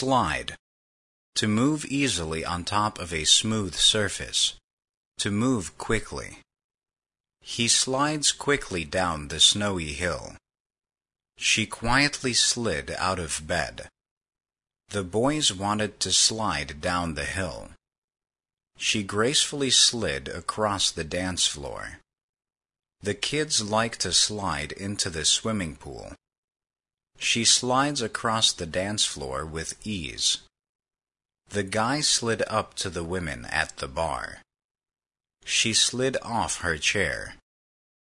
Slide. To move easily on top of a smooth surface. To move quickly. He slides quickly down the snowy hill. She quietly slid out of bed. The boys wanted to slide down the hill. She gracefully slid across the dance floor. The kids like to slide into the swimming pool. She slides across the dance floor with ease. The guy slid up to the women at the bar. She slid off her chair.